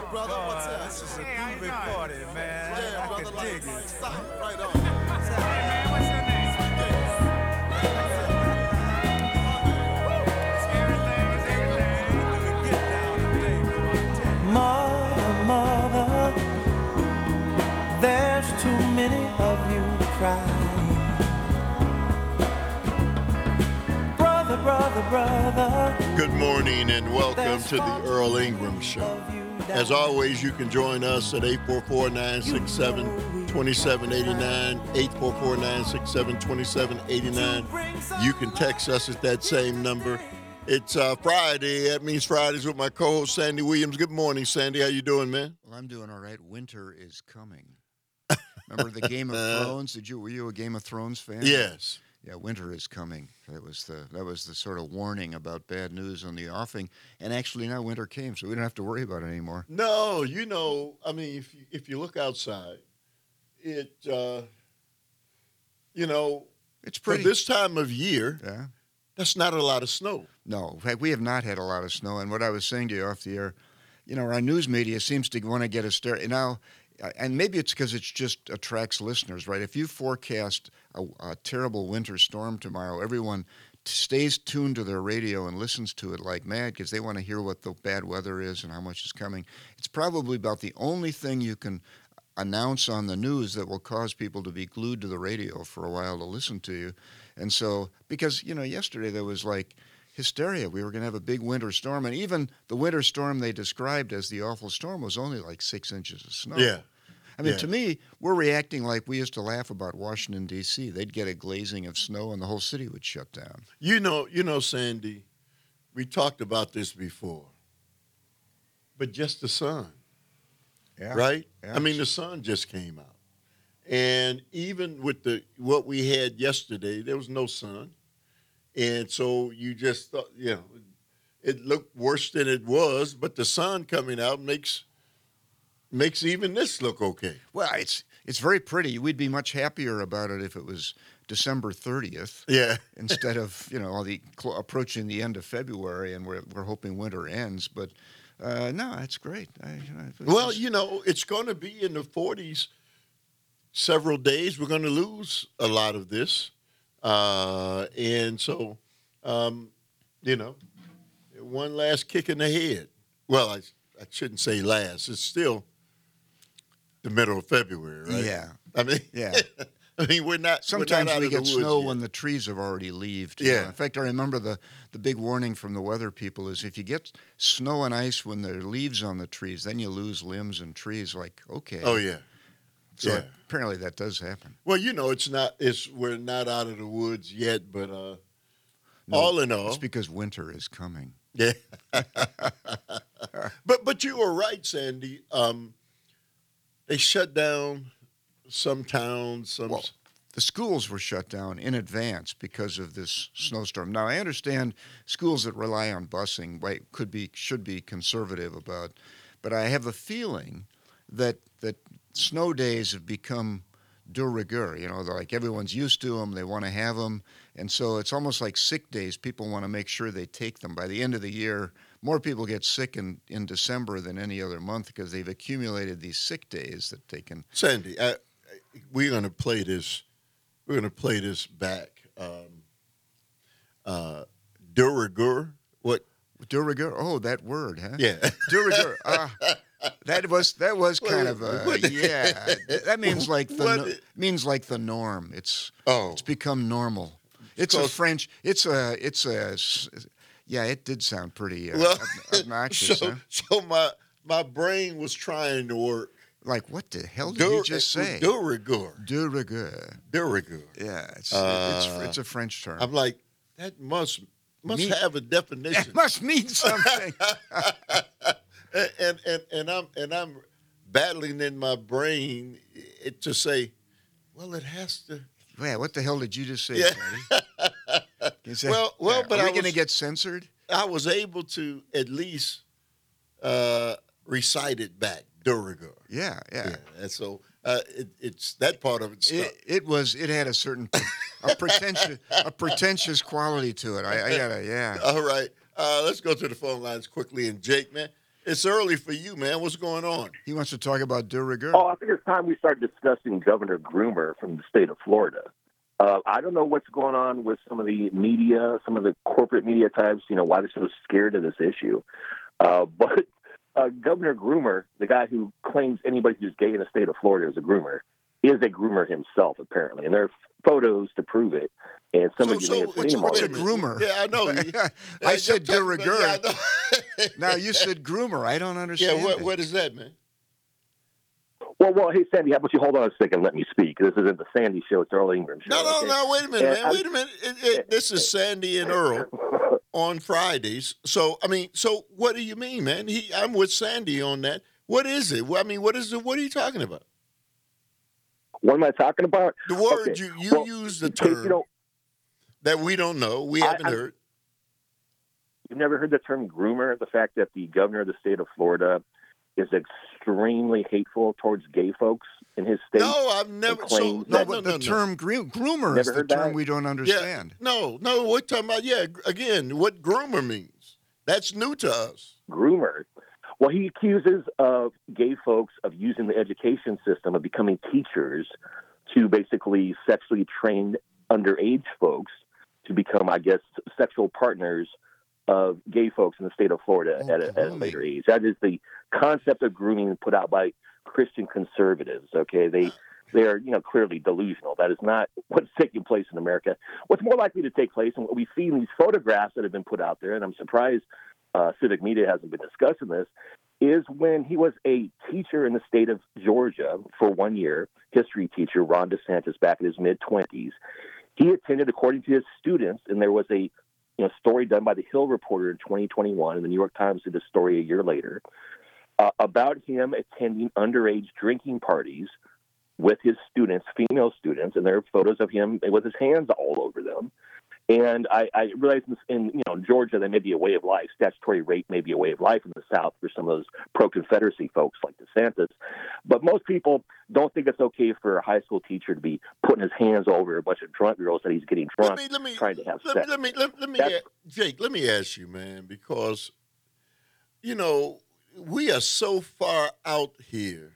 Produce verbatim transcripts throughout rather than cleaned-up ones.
brother. What's Boy, up? this is a Hey, how you groovy doing? party, man. Yeah, I brother. can Like, dig it. stop. Right on. Hey, man, what's your name? Everything is everything. Get down today, boy. I tell you. Mother, mother, there's too many of you crying. Brother, brother, brother, Good morning and welcome there's to the far too Earl many Ingram Show. of you As dying. always, you can join us at eight four four, nine six seven, two seven eight nine, eight four four, nine six seven, two seven eight nine. You can text us at that same number. It's uh, Friday. That means Fridays with my co-host, Sandy Williams. Good morning, Sandy. How you doing, man? Well, I'm doing all right. Winter is coming. Remember the Game of Thrones? Did you were you a Game of Thrones fan? Yes. Yeah, winter is coming. That was the that was the sort of warning about bad news on the offing. And actually now winter came, so we don't have to worry about it anymore. No, you know, I mean, if you, if you look outside, it, uh, you know, It's for pretty. this time of year, Yeah. that's not a lot of snow. No, in fact, we have not had a lot of snow. And what I was saying to you off the air, you know, our news media seems to want to get us there now. uh, And maybe it's because it just attracts listeners, right? If you forecast a, a terrible winter storm tomorrow, everyone t- stays tuned to their radio and listens to it like mad because they want to hear what the bad weather is and how much is coming. It's probably about the only thing you can announce on the news that will cause people to be glued to the radio for a while to listen to you. And so, because, you know, yesterday there was like hysteria. We were going to have a big winter storm. And even the winter storm they described as the awful storm was only like six inches of snow. Yeah. I mean, Yeah. to me, we're reacting like we used to laugh about Washington, D C. They'd get a glazing of snow and the whole city would shut down. You know, you know, Sandy, we talked about this before, but just the sun, Yeah. right? Yeah. I mean, the sun just came out, and even with the what we had yesterday, there was no sun, and so you just thought, you know, it looked worse than it was, but the sun coming out makes makes even this look okay. Well, it's it's very pretty. We'd be much happier about it if it was December thirtieth. Yeah. Instead of, you know, all the cl- approaching the end of February, and we're we're hoping winter ends. But uh, no, that's great. I, I, it's Well, just- you know, it's going to be in the forties several days. We're going to lose a lot of this. Uh, and so, um, you know, one last kick in the head. Well, I, I shouldn't say last. It's still the middle of February, right? Yeah. I mean, Yeah. I mean, we're not. Sometimes we're not out we of the get woods snow yet. when the trees have already leaved. Yeah. In fact, I remember the, the big warning from the weather people is if you get snow and ice when there are leaves on the trees, then you lose limbs and trees. Like, okay. Oh yeah. So yeah. apparently that does happen. Well, you know, it's not. It's we're not out of the woods yet, but uh, No, all in all, It's because winter is coming. yeah. but but you were right, Sandy. Um, they shut down some towns. Some Well, the schools were shut down in advance because of this snowstorm. Now, I understand schools that rely on busing right, could be should be conservative about, but I have a feeling that that snow days have become de rigueur. You know, they're like everyone's used to them. They want to have them, and so it's almost like sick days. People want to make sure they take them. By the end of the year, more people get sick in, in December than any other month because they've accumulated these sick days that they can. Sandy, I, I, we're gonna play this. We're gonna play this back. Um, uh, de rigueur. What? De rigueur. Oh, that word, huh? Yeah. De rigueur. Ah, that was that was kind What- of a what- yeah. That means like the What- no, means like the norm. It's Oh. it's become normal. It's a called- French. It's a it's a s- yeah. It did sound pretty uh, Well, ob- obnoxious. so huh? so my my brain was trying to work. Like what the hell did De, you just say? De rigueur. De rigueur. De rigueur. Yeah, it's Uh, it's it's a French term. I'm like, that must must Me- have a definition. It must mean something. and, and and and I'm and I'm battling in my brain it, to say, well, it has to. Yeah, what the hell did you just say, Yeah. Freddie? Can you say- Well- well, Yeah, but are we I going to was- get censored? I was able to at least uh, recite it back, de rigueur. Yeah, yeah. Yeah, and so uh, it, it's that part of it stuck. It, it was. It had a certain, a pretentious, a pretentious quality to it. I, I gotta, yeah. All right, uh, let's go to the phone lines quickly. And Jake, man, it's early for you, man. What's going on? He wants to talk about de rigueur. Oh, I think it's time we start discussing Governor Groomer from the state of Florida. Uh, I don't know what's going on with some of the media, some of the corporate media types, you know, why they're so scared of this issue. Uh, but uh, Governor Groomer, the guy who claims anybody who's gay in the state of Florida is a groomer, is a groomer himself, apparently. And there are photos to prove it. And some So- of you so may have what's- seen them what's a already. groomer? Yeah, I know. I said de rigueur. Yeah, I know. Now you said groomer. I don't understand. Yeah, what, it. what is that, man? Well, well, hey, Sandy, how about you hold on a second and let me speak? This isn't the Sandy show. It's Earl Ingram show. No, no, okay? no. Wait a minute, Yeah, man. I'm- Wait a minute. It, it, this is Sandy and Earl on Fridays. So, I mean, so what do you mean, man? He, I'm with Sandy on that. What is it? Well, I mean, what is it? What are you talking about? What am I talking about? The word Okay, you you well, use the in case term you don't, that we don't know. We I- haven't I- heard. you've never heard the term groomer? The fact that the governor of the state of Florida is extremely hateful towards gay folks in his state. No, I've never. So claims no, No, no, but no, the no. term groom, groomer Never is the heard term that? we don't Yeah, understand. no, no. We're talking about yeah. g- Again, what groomer means. That's new to us. Groomer. Well, he accuses of gay folks of using the education system of becoming teachers to basically sexually train underage folks to become, I guess, sexual partners of gay folks in the state of Florida Oh, at, a, at a grooming. later age. That is the concept of grooming put out by Christian conservatives. Okay, they they are you know clearly delusional. That is not what's taking place in America. What's more likely to take place, and what we see in these photographs that have been put out there, and I'm surprised uh, civic media hasn't been discussing this, is when he was a teacher in the state of Georgia for one year, history teacher Ron DeSantis back in his mid-twenties. He attended, according to his students, and there was a you know, story done by the Hill Reporter in twenty twenty-one, and the New York Times did a story a year later, uh, about him attending underage drinking parties with his students, female students, and there are photos of him with his hands all over them. And I, I realize in, in you know Georgia that may be a way of life. Statutory rape may be a way of life in the South for some of those pro-Confederacy folks like DeSantis. But most people don't think it's okay for a high school teacher to be putting his hands over a bunch of drunk girls that he's getting Let drunk me let me trying to have let, sex. me let me let, let me That's- a- Jake. Let me ask you, man, because you know we are so far out here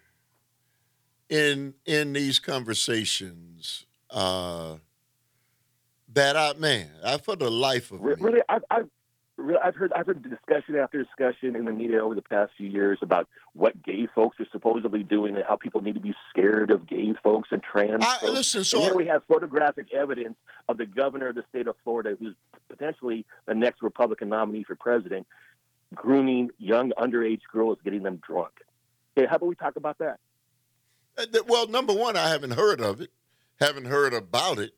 in in these conversations. Uh, that I man, I for the life of Re- me. Really, I've, I've, really, I've heard I've heard discussion after discussion in the media over the past few years about what gay folks are supposedly doing and how people need to be scared of gay folks and trans I, folks. listen, And so here we have photographic evidence of the governor of the state of Florida, who's potentially the next Republican nominee for president, grooming young underage girls, getting them drunk. Okay, how about we talk about that? Uh, th- Well, number one, I haven't heard of it, haven't heard about it,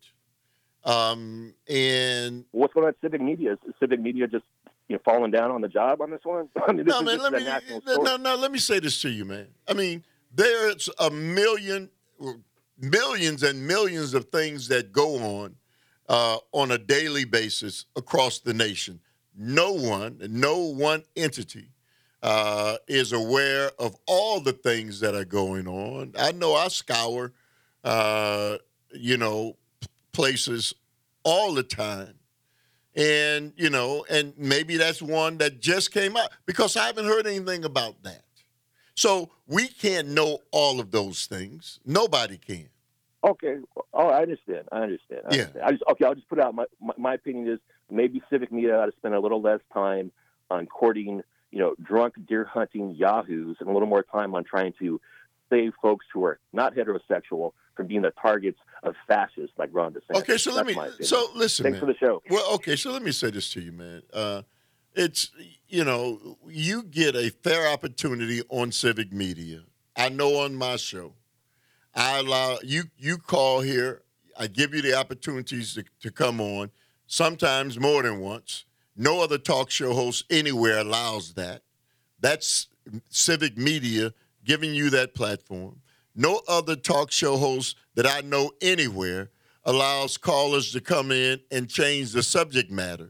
um, and What's going on at civic media? Is civic media just you know falling down on the job on this one? I mean, this no, is, man. this Let is me a national no, story. no, no. Let me say this to you, man. I mean, there's a million, millions and millions of things that go on uh, on a daily basis across the nation. No one, no one entity uh, is aware of all the things that are going on. I know I scour, uh, you know, places all the time. And, you know, and maybe that's one that just came out because I haven't heard anything about that. So we can't know all of those things. Nobody can. Okay. Oh, I understand. I understand. I Yeah. understand. I just okay. I'll just put out my, my my opinion is maybe civic media ought to spend a little less time on courting, you know, drunk deer hunting yahoos and a little more time on trying to save folks who are not heterosexual from being the targets of fascists like Ron DeSantis. Okay, so let That's me. my opinion. So listen, Thanks man. for the show. Well, okay, so let me say this to you, man. Uh, it's you know, you get a fair opportunity on civic media. I know on my show, I allow you. You call here. I give you the opportunities to, to come on. Sometimes more than once. No other talk show host anywhere allows that. That's civic media giving you that platform. No other talk show host that I know anywhere allows callers to come in and change the subject matter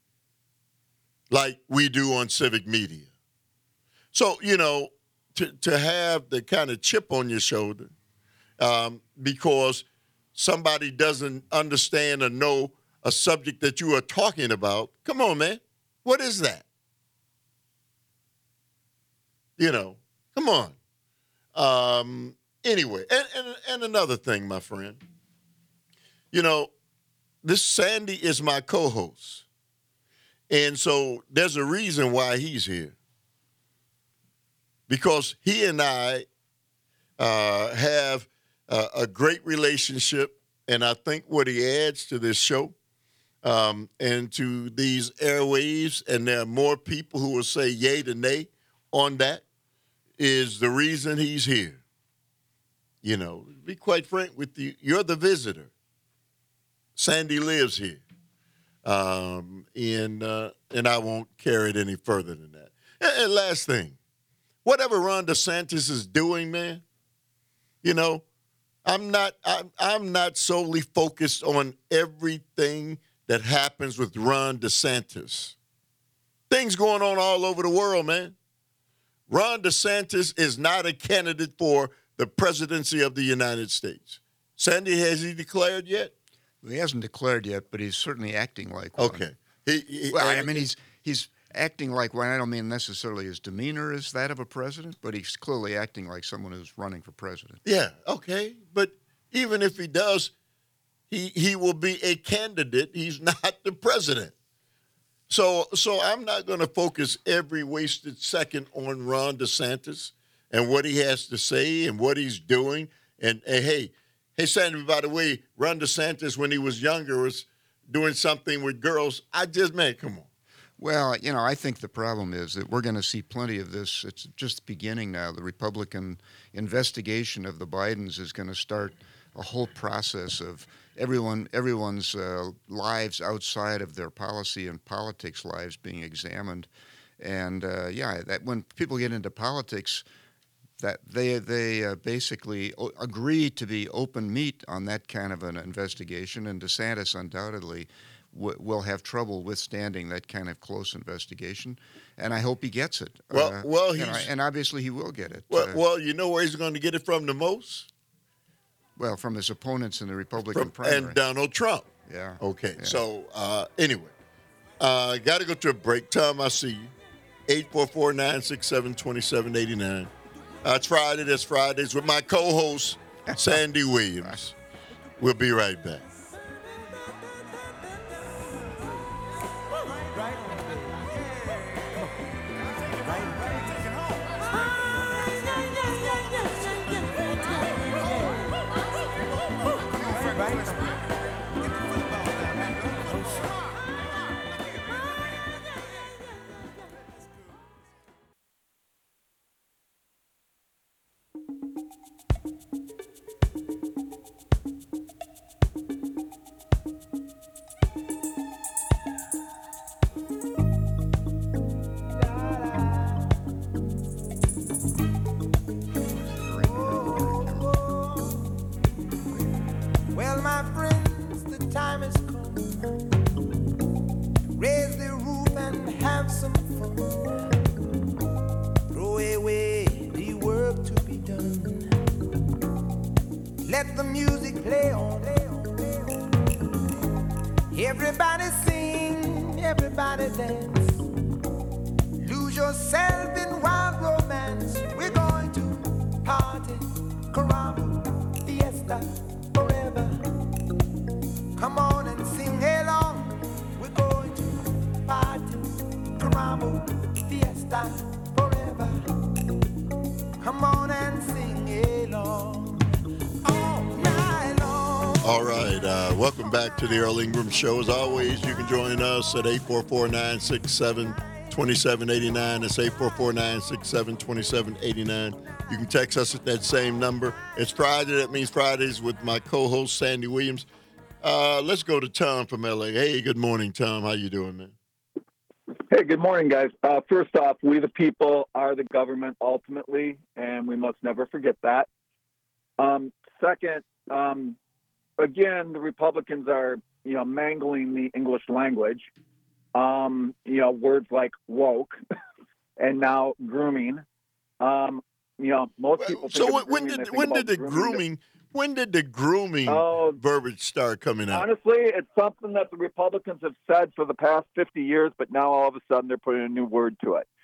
like we do on civic media. So, you know, to, to have the kind of chip on your shoulder um, because somebody doesn't understand or know a subject that you are talking about, come on, man. What is that? You know, come on. Um, anyway, and, and and another thing, my friend. You know, this Sandy is my co-host. And so there's a reason why he's here. Because he and I uh, have uh, a great relationship, and I think what he adds to this show um, and to these airwaves, and there are more people who will say yay to nay on that, is the reason he's here. You know, to be quite frank with you, you're the visitor. Sandy lives here. Um, and uh, and I won't carry it any further than that. And, and last thing, whatever Ron DeSantis is doing, man, you know, I'm not I'm, I'm not solely focused on everything that happens with Ron DeSantis. Things going on all over the world, man. Ron DeSantis is not a candidate for the presidency of the United States. Sandy, has he declared yet? He hasn't declared yet, but he's certainly acting like one. Okay. He, he, Well, I mean, he's he's acting like one. I don't mean necessarily his demeanor is that of a president, but he's clearly acting like someone who's running for president. Yeah, okay. But even if he does, he he will be a candidate. He's not the president. So so I'm not going to focus every wasted second on Ron DeSantis and what he has to say and what he's doing. And, and hey, hey, Sandy, by the way, Ron DeSantis, when he was younger, was doing something with girls. I just, man, come on. Well, you know, I think the problem is that we're going to see plenty of this. It's just beginning now. The Republican investigation of the Bidens is going to start a whole process of everyone, everyone's uh, lives outside of their policy and politics lives being examined. And, uh, yeah, that when people get into politics, that they they uh, basically o- agree to be open meat on that kind of an investigation, and DeSantis undoubtedly w- will have trouble withstanding that kind of close investigation, and I hope he gets it. Well, uh, well, you know, he's- and obviously he will get it. Well, uh, well, you know where he's going to get it from the most? well, from his opponents in the Republican From, primary. and Donald Trump. yeah. Okay, Yeah. so uh, anyway, uh, got to go to a break. Tom, I see you. eight four four, nine six seven, two seven eight nine. Uh, it's Friday. That's Fridays with my co-host, Sandy Williams. We'll be right back. Well, my friends, the time has come. Raise the roof and have some fun. Throw away the work to be done. Let the music play on. Everybody sing, everybody dance. Lose yourself in wild romance. We're going to party, caramba, fiesta, forever. Come on and sing along. We're going to party, caramba, fiesta, forever. Come on and sing along all night long. All right, uh, welcome back to the Earl Ingram Show. As always, you can join us at eight four four, nine six seven, two seven eight nine. That's eight four four, nine six seven, two seven eight nine. You can text us at that same number. It's Friday. That means Fridays with my co-host, Sandy Williams. Uh, let's go to Tom from L A. Hey, good morning, Tom. How you doing, man? Hey, good morning, guys. Uh, first off, we the people are the government ultimately, and we must never forget that. Um, second, um, again, the Republicans are, you know, mangling the English language. Um, you know, words like woke and now grooming. Um, you know, most people. So think of when grooming, did they think when about did the grooming when did the grooming Oh, verbiage start coming out? Honestly, it's something that the Republicans have said for the past fifty years, but now all of a sudden they're putting a new word to it.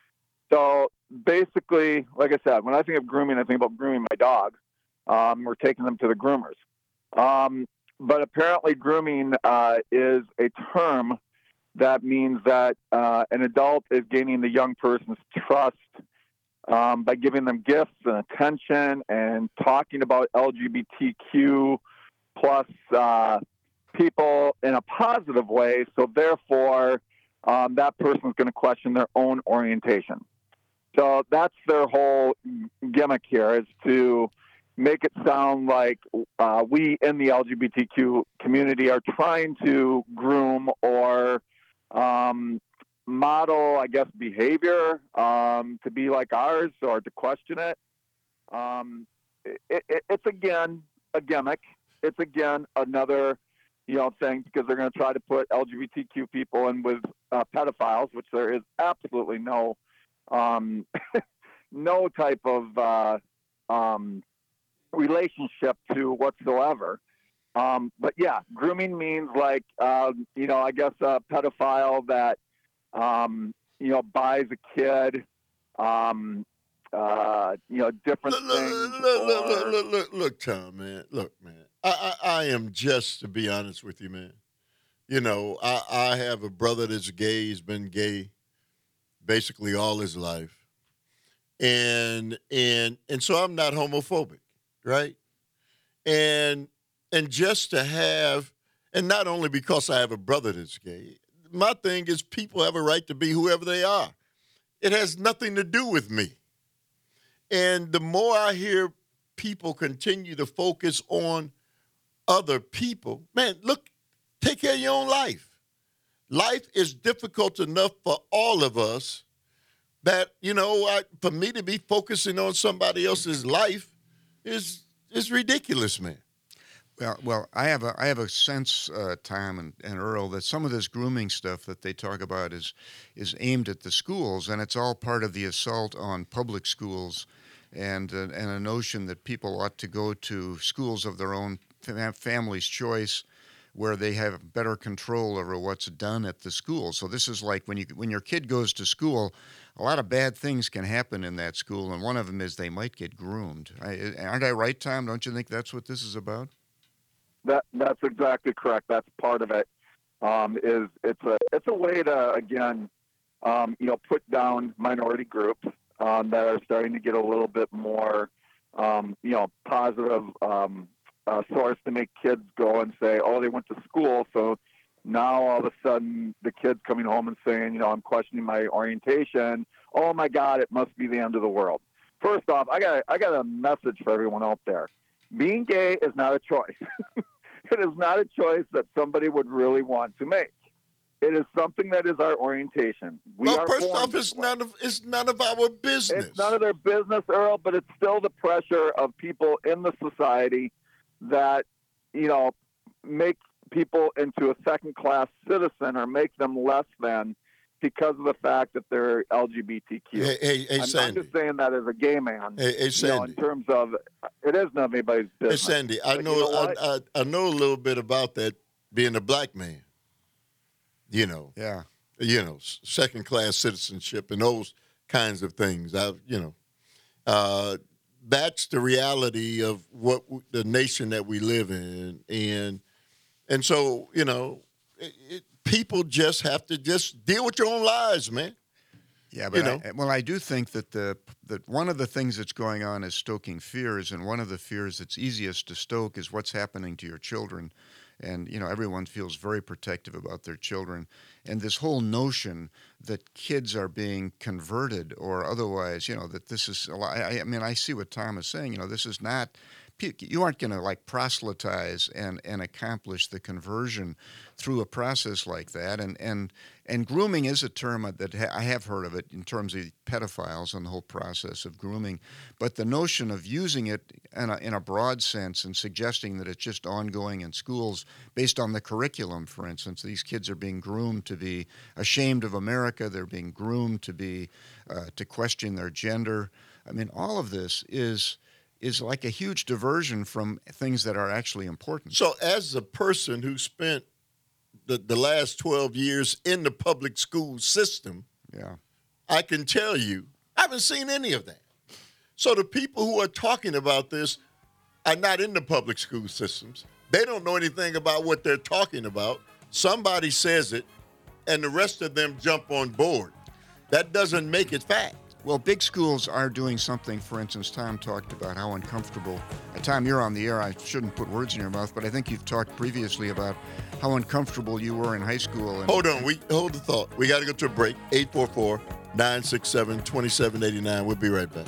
So basically, like I said, when I think of grooming, I think about grooming my dog. Um, we're taking them to the groomers. Um, but apparently grooming uh, is a term that means that uh, an adult is gaining the young person's trust um, by giving them gifts and attention and talking about L G B T Q plus uh, people in a positive way. So therefore, um, that person is going to question their own orientation. So that's their whole gimmick here, is to make it sound like uh, we in the L G B T Q community are trying to groom or um, model, I guess, behavior um, to be like ours or to question it. Um, it, it. It's, again, a gimmick. It's, again, another, you know, thing, because they're going to try to put L G B T Q people in with uh, pedophiles, which there is absolutely no um, no type of uh, um, relationship to whatsoever. Um, but yeah, grooming means like, uh, you know, I guess a pedophile that, um, you know, buys a kid, um, uh, you know, different Look, look, things. look, look, or- look, look, look, look, Tom, man. Look, man. I, I, I am just, to be honest with you, man. You know, I, I have a brother that's gay. He's been gay basically all his life. And and and so I'm not homophobic, right? And and just to have, and not only because I have a brother that's gay, my thing is people have a right to be whoever they are. It has nothing to do with me. And the more I hear people continue to focus on other people, man, look, take care of your own life. Life is difficult enough for all of us that, you know, I, for me to be focusing on somebody else's life is is ridiculous, man. Well, well, I have a I have a sense, uh, Tom and, and Earl, that some of this grooming stuff that they talk about is is aimed at the schools, and it's all part of the assault on public schools, and uh, and a notion that people ought to go to schools of their own fam- family's choice, where they have better control over what's done at the school. So this is like when you when your kid goes to school, a lot of bad things can happen in that school, and one of them is they might get groomed. I, aren't I right, Tom? Don't you think that's what this is about? That that's exactly correct. That's part of it. Um, is it's a it's a way to, again, um, you know, put down minority groups um, that are starting to get a little bit more, um, you know, positive um, uh, source to make kids go and say, oh, they went to school, so now all of a sudden the kid's coming home and saying, you know, I'm questioning my orientation. Oh my God, it must be the end of the world. First off, I got I got a message for everyone out there. Being gay is not a choice. It is not a choice that somebody would really want to make. It is something that is our orientation. We well, are first born off, this it's way. none of it's none of our business. It's none of their business, Earl, but it's still the pressure of people in the society that, you know, make people into a second-class citizen or make them less than because of the fact that they're L G B T Q. Hey, hey, hey I'm, I'm Sandy. just saying that as a gay man. Hey, hey, You know, in Sandy. terms of, it is none of anybody's Hey, business. Sandy, I But know, you know I, what? I, I know a little bit about that being a black man. You know, Yeah. you know, second class citizenship and those kinds of things. I, you know, uh, that's the reality of what w- the nation that we live in, and and so you know, it, it, people just have to just deal with your own lives, man. Yeah, but You know. I, well, I do think that the that one of the things that's going on is stoking fears, and one of the fears that's easiest to stoke is what's happening to your children. And you know, everyone feels very protective about their children, and this whole notion that kids are being converted or otherwise, you know, that this is. a lot- I, I mean, I see what Tom is saying. You know, this is not. You aren't going to like proselytize and, and accomplish the conversion through a process like that. And and and grooming is a term that ha- I have heard of it in terms of pedophiles and the whole process of grooming. But the notion of using it in a, in a broad sense and suggesting that it's just ongoing in schools based on the curriculum, for instance, these kids are being groomed to be ashamed of America. They're being groomed to be uh, to question their gender. I mean, all of this is. is like a huge diversion from things that are actually important. So, as a person who spent the, the last twelve years in the public school system, Yeah. I can tell you I haven't seen any of that. So the people who are talking about this are not in the public school systems. They don't know anything about what they're talking about. Somebody says it, and the rest of them jump on board. That doesn't make it fact. Well, big schools are doing something. For instance, Tom talked about how uncomfortable. Uh, Tom, you're on the air. I shouldn't put words in your mouth, but I think you've talked previously about how uncomfortable you were in high school. And Hold on. We hold the thought. We got to go to a break. eight four four, nine six seven, two seven eight nine. We'll be right back.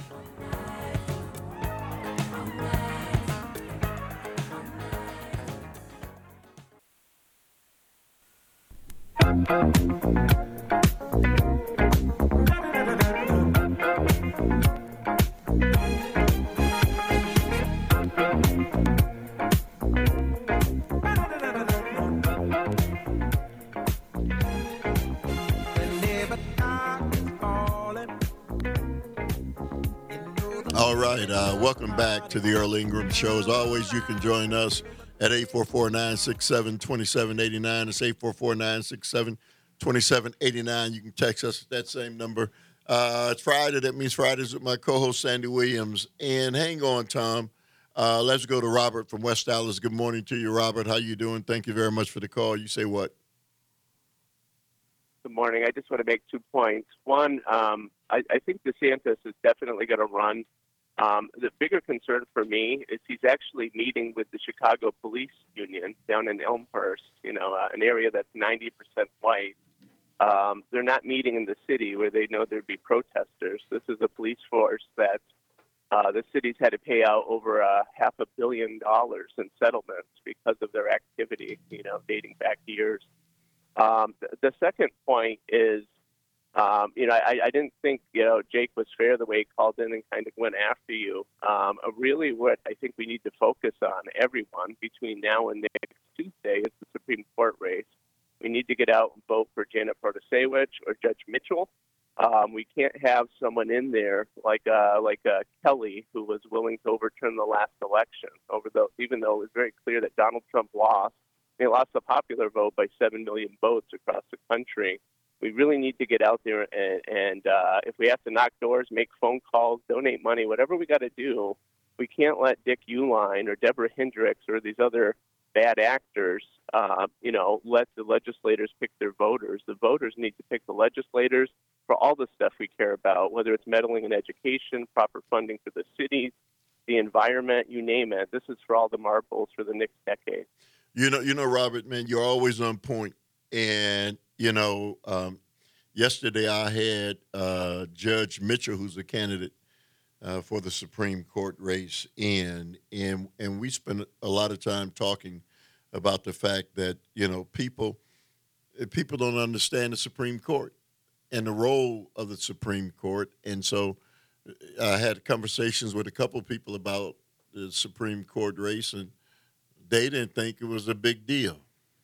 All right, uh, welcome back to the Earl Ingram Show. As always, you can join us at eight four four, nine six seven, two seven eight nine. It's eight four four, nine six seven, two seven eight nine. You can text us at that same number. Uh, it's Friday. That means Fridays with my co-host, Sandy Williams. And hang on, Tom. Uh, let's go to Robert from West Dallas. Good morning to you, Robert. How you doing? Thank you very much for the call. You say what? Good morning. I just want to make two points. One, um, I, I think DeSantis is definitely going to run. Um, the bigger concern for me is he's actually meeting with the Chicago Police Union down in Elmhurst, you know, uh, an area that's ninety percent white. Um, they're not meeting in the city where they know there'd be protesters. This is a police force that uh, the city's had to pay out over a half a billion dollars in settlements because of their activity, you know, dating back years. Um, the, the second point is, Um, you know, I, I didn't think, you know, Jake was fair the way he called in and kind of went after you. Um, uh, really what I think we need to focus on, everyone, between now and next Tuesday is the Supreme Court race. We need to get out and vote for Janet Protasewicz or Judge Mitchell. Um, we can't have someone in there like uh, like uh, Kelly, who was willing to overturn the last election, over the, even though it was very clear that Donald Trump lost. He lost the popular vote by seven million votes across the country. We really need to get out there, and, and uh, if we have to knock doors, make phone calls, donate money, whatever we got to do, we can't let Dick Uihlein or Deborah Hendricks or these other bad actors, uh, you know, let the legislators pick their voters. The voters need to pick the legislators for all the stuff we care about, whether it's meddling in education, proper funding for the cities, the environment, you name it. This is for all the marbles for the next decade. You know, you know, Robert, man, you're always on point. And, you know, um, yesterday I had uh, Judge Mitchell, who's a candidate uh, for the Supreme Court race, in, and and we spent a lot of time talking about the fact that, you know, people people don't understand the Supreme Court and the role of the Supreme Court. And so I had conversations with a couple of people about the Supreme Court race, and they didn't think it was a big deal.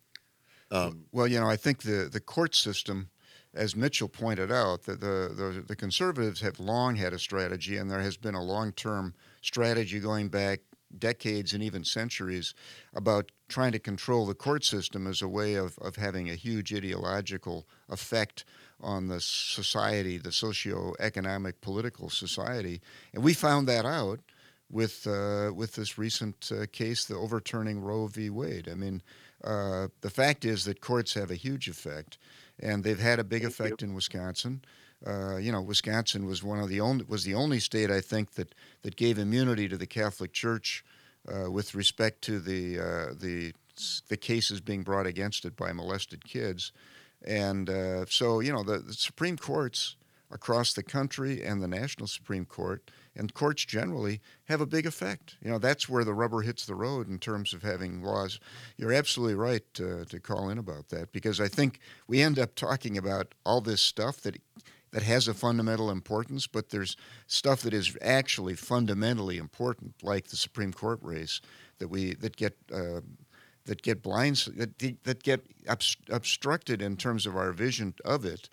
Um, well, you know, I think the, the court system, as Mitchell pointed out, that the, the the conservatives have long had a strategy, and there has been a long-term strategy going back decades and even centuries about trying to control the court system as a way of, of having a huge ideological effect on the society, the socio-economic, political society. And we found that out with uh, with this recent uh, case, the overturning Roe v. Wade. I mean, uh, the fact is that courts have a huge effect, and they've had a big Thank effect you. in Wisconsin. Uh, you know, Wisconsin was one of the only was the only state, I think, that, that gave immunity to the Catholic Church uh, with respect to the uh, the the cases being brought against it by molested kids, and uh, so you know the, the Supreme Courts across the country and the National Supreme Court and courts generally have a big effect. You know, that's where the rubber hits the road in terms of having laws. You're absolutely right uh, to call in about that, because I think we end up talking about all this stuff that that has a fundamental importance, but there's stuff that is actually fundamentally important, like the Supreme Court race, that we that get uh, that get blinds that that get obst- obstructed in terms of our vision of it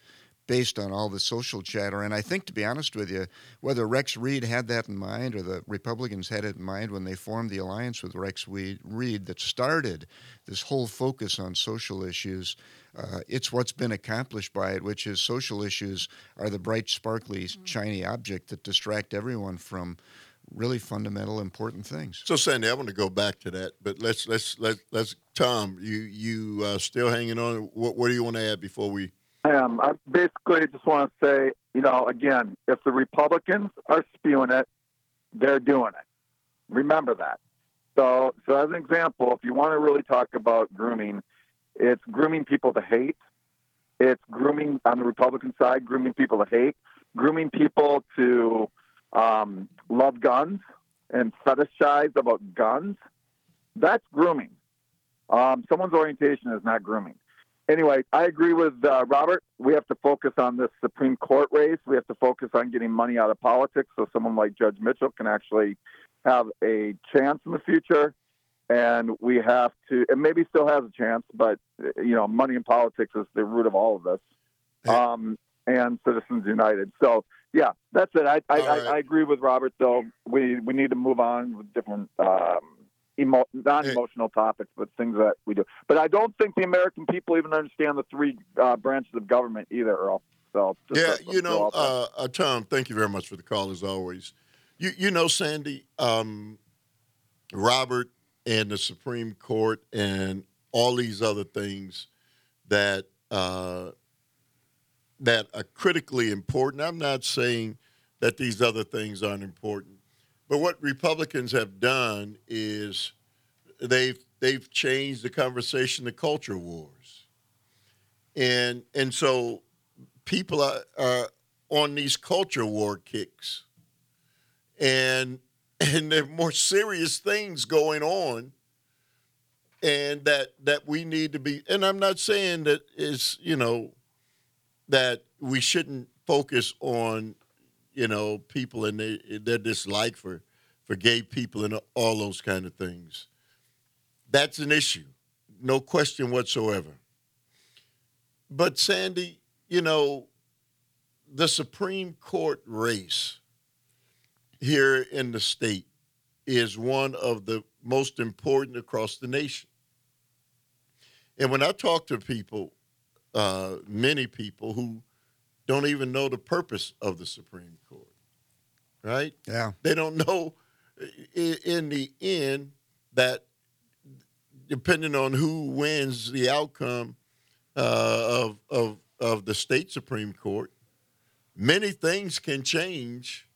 based on all the social chatter. And I think, to be honest with you, whether Rex Reed had that in mind or the Republicans had it in mind when they formed the alliance with Rex Reed that started this whole focus on social issues, uh, it's what's been accomplished by it, which is social issues are the bright, sparkly, shiny object that distract everyone from really fundamental, important things. So, Sandy, I want to go back to that, but let's let's let's let's Tom, you you uh, still hanging on? What what do you want to add before we? I am. I basically just want to say, you know, again, if the Republicans are spewing it, they're doing it. Remember that. So, so as an example, if you want to really talk about grooming, it's grooming people to hate. It's grooming on the Republican side, grooming people to hate, grooming people to um, love guns and fetishize about guns. That's grooming. Um, someone's orientation is not grooming. Anyway, I agree with uh, Robert. We have to focus on this Supreme Court race. We have to focus on getting money out of politics so someone like Judge Mitchell can actually have a chance in the future. And we have to, and maybe still has a chance, but, you know, money in politics is the root of all of this. Um, and Citizens United. So, yeah, that's it. I I, right. I I agree with Robert, though. We, we need to move on with different um, emo- non-emotional topics, but things that we do. But I don't think the American people even understand the three uh, branches of government either, Earl. So, just Yeah, let's you go know, out there. uh, uh, Tom, thank you very much for the call, as always. You, you know, Sandy, um, Robert and the Supreme Court and all these other things that uh, that are critically important. I'm not saying that these other things aren't important, but what Republicans have done is they've they've changed the conversation to culture wars, and and so people are, are on these culture war kicks, and and there are more serious things going on, and that that we need to be. And I'm not saying that is you know that we shouldn't focus on you know people and they, their dislike for for gay people and all those kind of things. That's an issue, no question whatsoever. But Sandy, you know, the Supreme Court race here in the state is one of the most important across the nation. And when I talk to people, uh, many people who don't even know the purpose of the Supreme Court, right? Yeah. They don't know i- in the end that depending on who wins the outcome uh, of, of, of the state Supreme Court, many things can change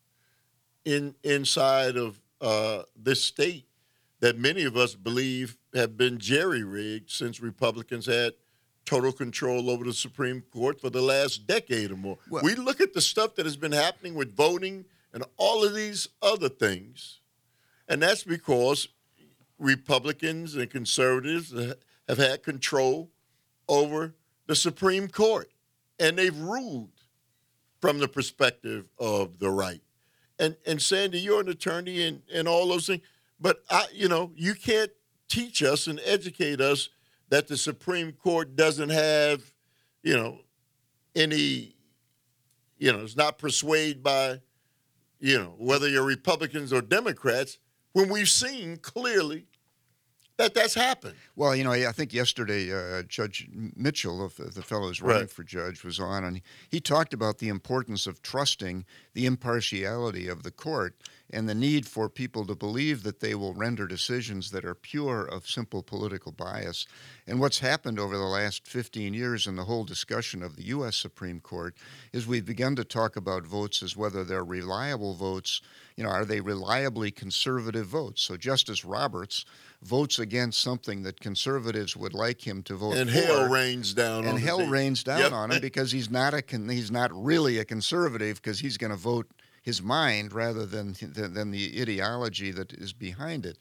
in inside of uh, this state that many of us believe have been jerry-rigged since Republicans had total control over the Supreme Court for the last decade or more. Well- we look at the stuff that has been happening with voting and all of these other things, and that's because Republicans and conservatives have had control over the Supreme Court, and they've ruled from the perspective of the right. And and Sandy, you're an attorney and, and all those things, but I, you know, you can't teach us and educate us that the Supreme Court doesn't have, you know, any, you know, it's not persuaded by, you know, whether you're Republicans or Democrats, when we've seen clearly that that's happened. Well, you know, I think yesterday uh, Judge Mitchell, of the fellow who's running Right. for judge, was on, and he talked about the importance of trusting the impartiality of the court and the need for people to believe that they will render decisions that are pure of simple political bias. And what's happened over the last fifteen years in the whole discussion of the U S Supreme Court is we've begun to talk about votes as whether they're reliable votes. You know, are they reliably conservative votes? So Justice Roberts votes against something that conservatives would like him to vote And for. hell rains down on and the hell state. rains down Yep. on him because he's not a con- he's not really a conservative because he's going to vote his mind rather than, than than the ideology that is behind it.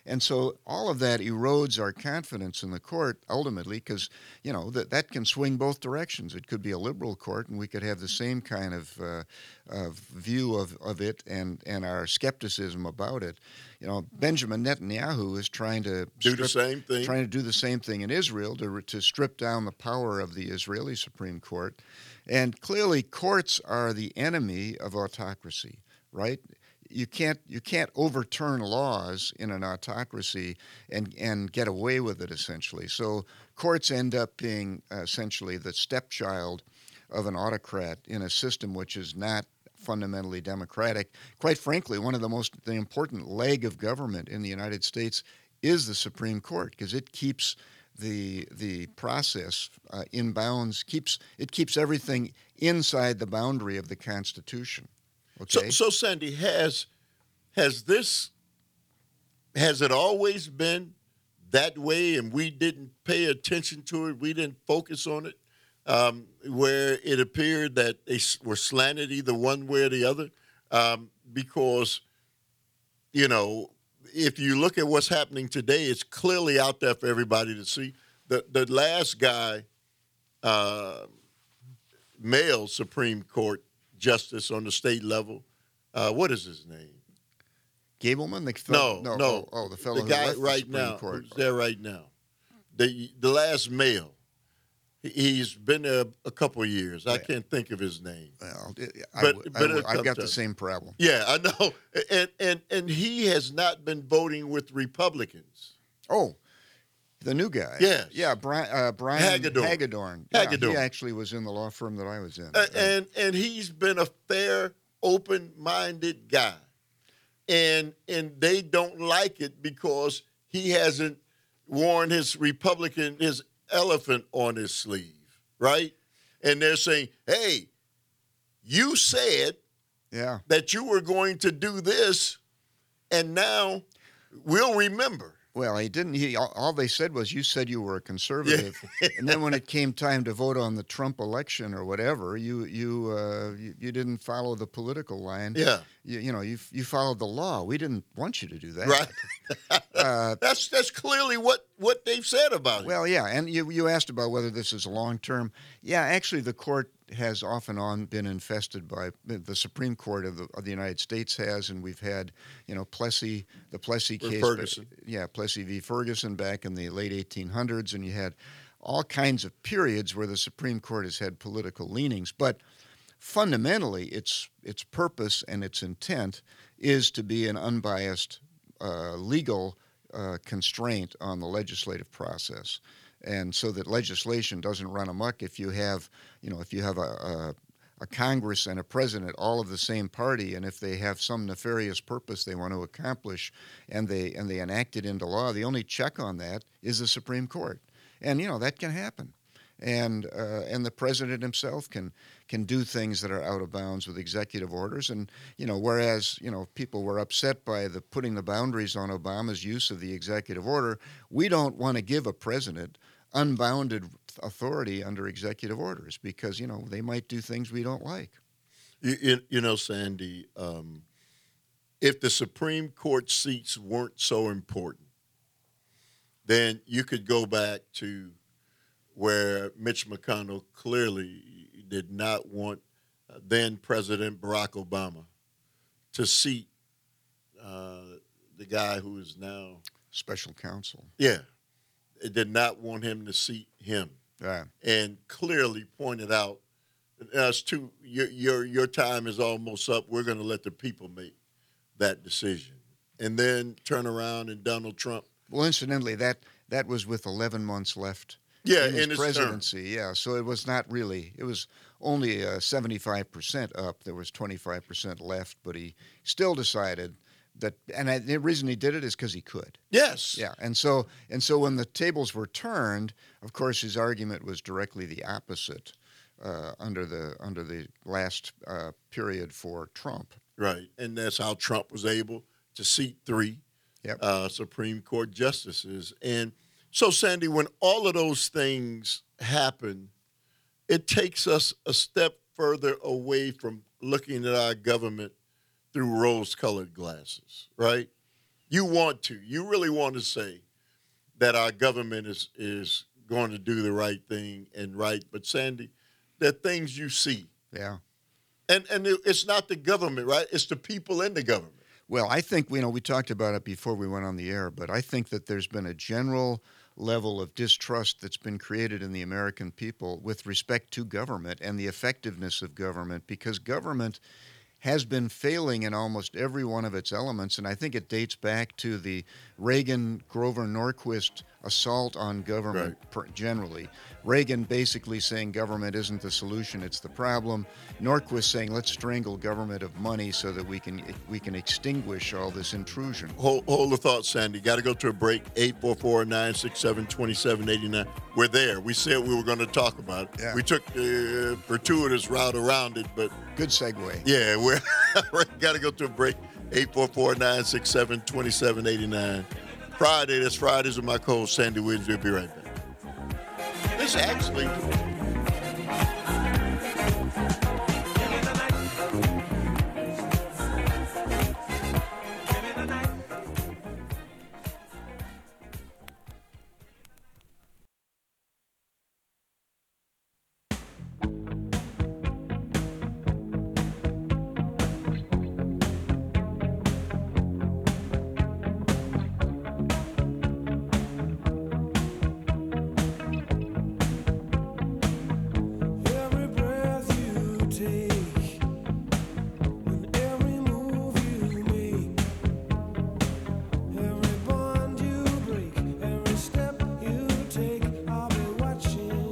And so all of that erodes our confidence in the court ultimately because, you know, that, that can swing both directions. It could be a liberal court and we could have the same kind of, uh, of view of, of it and, and our skepticism about it. You know, Benjamin Netanyahu is trying to Do strip, the same thing. trying to do the same thing in Israel to, to strip down the power of the Israeli Supreme Court. And clearly courts are the enemy of autocracy, right? You can't you can't overturn laws in an autocracy and and get away with it essentially. So courts end up being uh, essentially the stepchild of an autocrat in a system which is not fundamentally democratic. Quite frankly, one of the most the important leg of government in the United States is the Supreme Court because it keeps the the process uh, in bounds, keeps it keeps everything inside the boundary of the Constitution. Okay. So, so Sandy, has has this has it always been that way, and we didn't pay attention to it, we didn't focus on it, um, where it appeared that they were slanted either one way or the other, um, because you know, if you look at what's happening today, it's clearly out there for everybody to see. The the last guy, uh, male Supreme Court justice on the state level. Uh, what is his name? Gableman? The No, fellow, no. Oh, oh, the fellow the who guy left the right Supreme now, Court. who's there right now. The the last male. He- He's been there a couple of years. I Yeah. can't think of his name. Well, I, But- w- but I w- it'll I've come got to the us. same problem. Yeah, I know. And and and he has not been voting with Republicans. Oh, the new guy. Yes. Yeah, Brian, uh, Brian Hagedorn. Hagedorn. Yeah, Hagedorn. he actually was in the law firm that I was in. Uh, and and he's been a fair, open-minded guy, and and they don't like it because he hasn't worn his Republican his elephant on his sleeve, right? And they're saying, "Hey, you said yeah. that you were going to do this, and now we'll remember." Well, he didn't. He all, all they said was, "You said you were a conservative," and then when it came time to vote on the Trump election or whatever, you you uh, you, you didn't follow the political line. Yeah, You, you know, you you followed the law. We didn't want you to do that. right. Uh, that's that's clearly what what they've said about it. Well, yeah, and you you asked about whether this is long term. Yeah, actually, the court has off and on been infested by the Supreme Court of the of the United States has, and we've had you know Plessy, the Plessy For case, Ferguson. yeah, Plessy v. Ferguson back in the late eighteen hundreds, and you had all kinds of periods where the Supreme Court has had political leanings, but fundamentally, its its purpose and its intent is to be an unbiased uh, legal uh, constraint on the legislative process, and so that legislation doesn't run amok if you have, you know, if you have a, a, a Congress and a president all of the same party, and if they have some nefarious purpose they want to accomplish, and they and they enact it into law, the only check on that is the Supreme Court, and you know that can happen. And uh, and the president himself can can do things that are out of bounds with executive orders. And you know, whereas you know people were upset by the putting the boundaries on Obama's use of the executive order, we don't want to give a president unbounded authority under executive orders because you know they might do things we don't like. You, you, you know, Sandy, um, if the Supreme Court seats weren't so important, then you could go back to where Mitch McConnell clearly did not want uh, then President Barack Obama to seat uh, the guy who is now Special counsel. yeah, it did not want him to seat him, Yeah. and clearly pointed out us too. Your your your time is almost up. We're going to let the people make that decision, and then turn around and Donald Trump. Well, incidentally, that that was with eleven months left. Yeah, in his in his term. presidency, yeah. So it was not really. It was only uh, seventy-five percent up. There was twenty-five percent left, but he still decided that. And I, the reason he did it is because he could. Yes. Yeah. And so and so when the tables were turned, of course, his argument was directly the opposite uh, under the under the last uh, period for Trump. Right, and that's how Trump was able to seat three Yep. uh, Supreme Court justices. And so, Sandy, when all of those things happen, it takes us a step further away from looking at our government through rose-colored glasses, right? You want to. You really want to say that our government is is going to do the right thing and right. But Sandy, there are things you see. Yeah. And and it- it's not the government, right? It's the people in the government. Well, I think, you know, we talked about it before we went on the air, but I think that there's been a general level of distrust that's been created in the American people with respect to government and the effectiveness of government, because government has been failing in almost every one of its elements. And I think it dates back to the Reagan Grover Norquist assault on government per- generally. Reagan basically saying government isn't the solution, it's the problem. Norquist saying let's strangle government of money so that we can we can extinguish all this intrusion. Hold, hold the thought, Sandy. Got to go to a break. eight four four, nine six seven, two seven eight nine. We're there. We said we were going to talk about it. Yeah. We took the fortuitous route around it, but Good segue. yeah, we're got to go to a break. eight four four, nine six seven, two seven eight nine. Friday, that's Fridays with my co-host Sandy Williams. We'll be right back. This actually... Every breath you take, and every move you make, every bond you break, every step you take, I'll be watching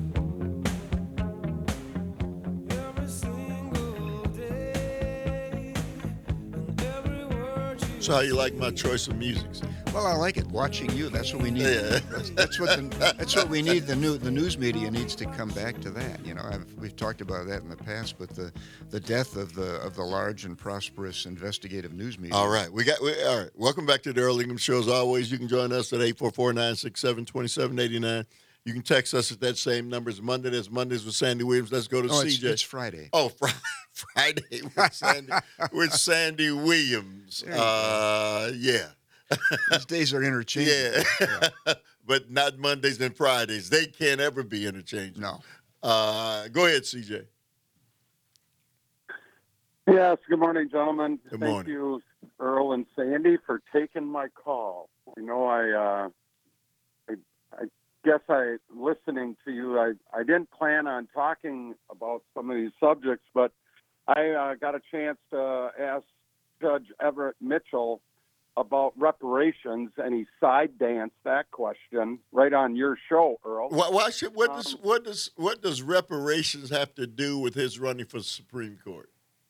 you. Every single day, and every word you So how you like my choice of music? Sandy? Well, I like it. Watching you, that's what we need. Yeah. That's, that's what the, that's what we need. The new the news media needs to come back to that. You know, I've, we've talked about that in the past, but the, the death of the of the large and prosperous investigative news media. All right, we got. We, all right, welcome back to the Earl Ingham Show. As always, you can join us at eight four four, nine six seven, two seven eight nine. You can text us at that same number. It's Monday. That's Mondays with Sandy Williams. Let's go to Oh, it's, C J. it's Friday. Oh, Fri- Friday with Sandy, with Sandy Williams. There you Uh, yeah, These days are interchangeable. yeah, but not Mondays and Fridays. They can't ever be interchangeable. No. Uh, go ahead, C J. Yes, good morning, gentlemen. Good Thank morning. you, Earl and Sandy, for taking my call. You know, I, uh, I, I guess I, listening to you, I, I didn't plan on talking about some of these subjects, but I uh, got a chance to ask Judge Everett Mitchell about reparations, and he side danced that question right on your show, Earl. Why, why should what does Um, what does what does reparations have to do with his running for the Supreme Court?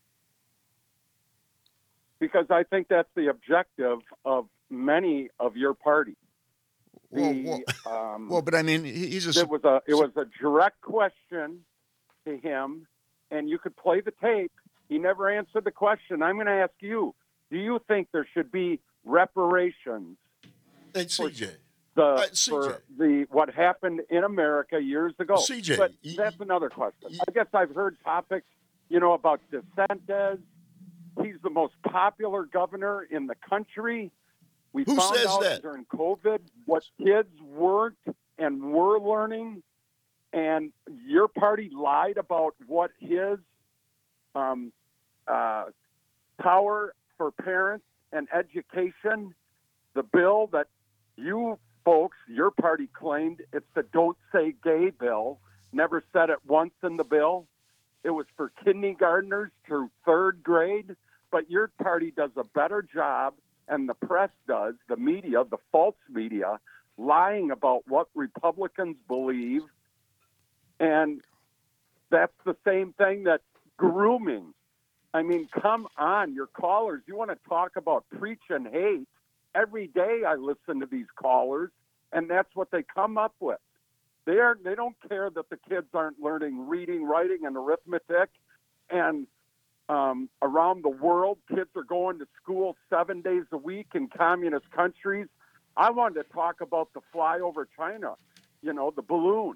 Because I think that's the objective of many of your party. Well, The, well, um, well, but I mean, he- he's a it was a it was a direct question to him, and you could play the tape. He never answered the question. I'm going to ask you: do you think there should be reparations Hey, C J. the, Uh, C J. for the what happened in America years ago? C J, but y- that's another question. y- I guess I've heard topics, you know, about DeSantis. He's the most popular governor in the country. We Who found says out that? during COVID what kids weren't and were learning, and your party lied about what his um, uh, power for parents and education. The bill that you folks, your party claimed it's the "Don't Say Gay" bill. Never said it once in the bill. It was for kindergartners through third grade, but your party does a better job, and the press does, the media, the false media, lying about what Republicans believe. And that's the same thing that grooming. I mean, come on, your callers, you want to talk about preach and hate. Every day I listen to these callers, and that's what they come up with. They are they don't care that the kids aren't learning reading, writing, and arithmetic. And um, around the world, kids are going to school seven days a week in communist countries. I wanted to talk about the flyover China, you know, the balloon.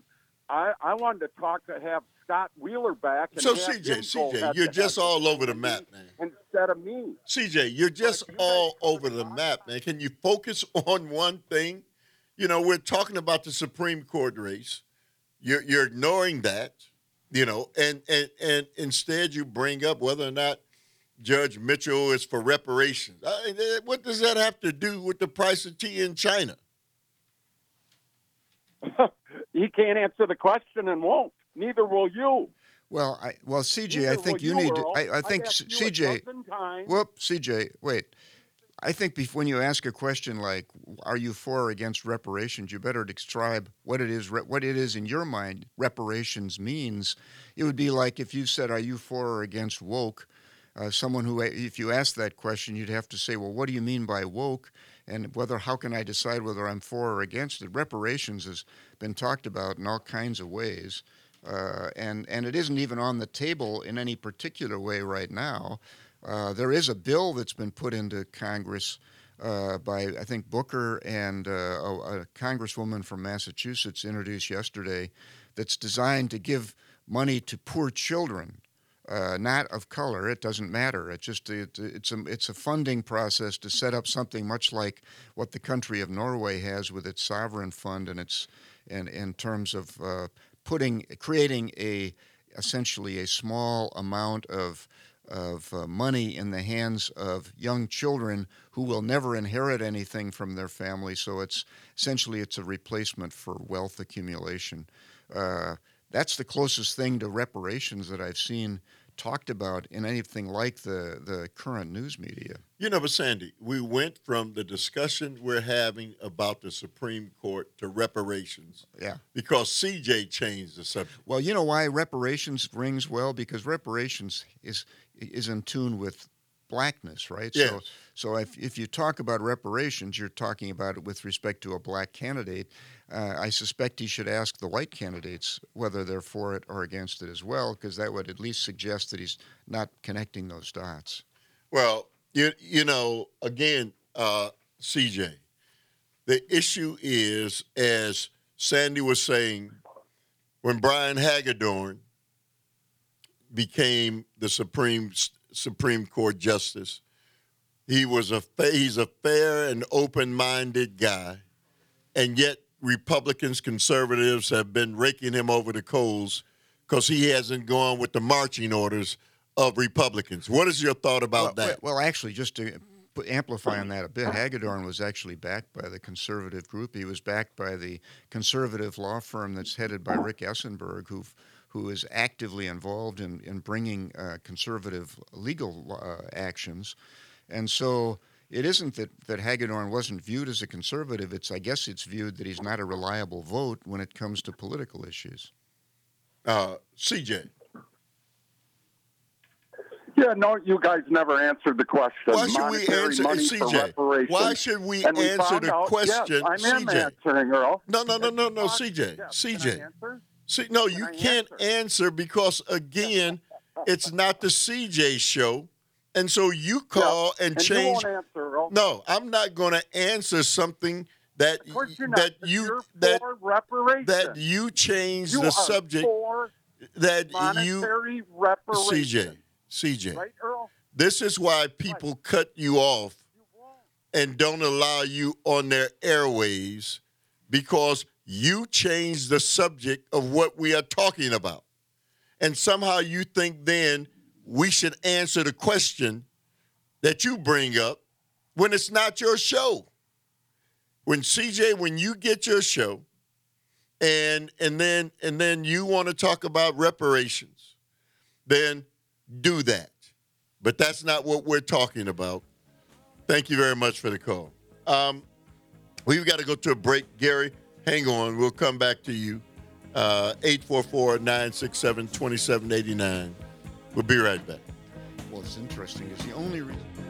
I, I wanted to talk to have Scott Wheeler back. And So, have C J, him C go J, head you're to just head all with over the me map, man. Instead of me. C J, you're just you all guys- over the map, man. Can you focus on one thing? You know, we're talking about the Supreme Court race. You're you're ignoring that, you know, and and and instead you bring up whether or not Judge Mitchell is for reparations. I mean, what does that have to do with the price of tea in China? He can't answer the question and won't. Neither will you. Well, I, well, C J, Neither I think will you need to. Earl. I, I I've think asked you C a J. dozen times. Whoop, C J, wait. I think bef- when you ask a question like, "Are you for or against reparations?" you better describe what it is. Re- what it is in your mind reparations means. It would be like if you said, "Are you for or against woke?" Uh, someone who, if you ask that question, you'd have to say, "Well, what do you mean by woke?" And whether how can I decide whether I'm for or against it? Reparations has been talked about in all kinds of ways. Uh, and, and it isn't even on the table in any particular way right now. Uh, there is a bill that's been put into Congress uh, by, I think, Booker and uh, a, a congresswoman from Massachusetts introduced yesterday that's designed to give money to poor children, uh, not of color. It doesn't matter. It just it, it's a it's a funding process to set up something much like what the country of Norway has with its sovereign fund and its and in terms of uh, putting creating a essentially a small amount of of uh, money in the hands of young children who will never inherit anything from their family. So it's essentially it's a replacement for wealth accumulation. Uh, that's the closest thing to reparations that I've seen talked about in anything like the, the current news media. You know, but Sandy, we went from the discussion we're having about the Supreme Court to reparations. Yeah. Because C J changed the subject. Well, you know why reparations rings well? Because reparations is is in tune with blackness, right? Yes. So, so if if you talk about reparations, you're talking about it with respect to a black candidate. Uh, I suspect he should ask the white candidates whether they're for it or against it as well, because that would at least suggest that he's not connecting those dots. Well, you you know, again, uh, C J, the issue is, as Sandy was saying, when Brian Hagedorn became the Supreme Supreme Court justice, he was a fa- he's a fair and open-minded guy, and yet Republicans, conservatives have been raking him over the coals because he hasn't gone with the marching orders of Republicans. What is your thought about well, that? Well, well, actually, just to put- amplify on that a bit, Hagedorn was actually backed by the conservative group. He was backed by the conservative law firm that's headed by Rick Essenberg, who who is actively involved in, in bringing uh, conservative legal uh, actions. And so it isn't that, that Hagedorn wasn't viewed as a conservative. It's, I guess it's viewed that he's not a reliable vote when it comes to political issues. Uh, C J. Yeah, no, you guys never answered the question. Why should we Monetary answer, money C for J? reparations. Why should we And we answer found the out- question, yes, I am C J? answering, Earl. No, no, no, no, no, Yes, C J, yes. C Can J. I answer? See, no, Can you I can't answer? answer because again, it's not the C J show, and so you call and, And you change. won't answer, Earl. No, I'm not going to answer something that Of course you're not, that but you you're that for reparations. that you change You the are subject for that you monetary reparations. C J C J. Right, Earl? This is why people cut you off and don't allow you on their airwaves because you change the subject of what we are talking about. And somehow you think then we should answer the question that you bring up when it's not your show. When C J, when you get your show and and then and then you want to talk about reparations, then do that. But that's not what we're talking about. Thank you very much for the call. Um, we've got to go to a break. Gary, hang on. We'll come back to you. Uh, eight four four, nine six seven, two seven eight nine. We'll be right back. Well, it's interesting. It's the only reason.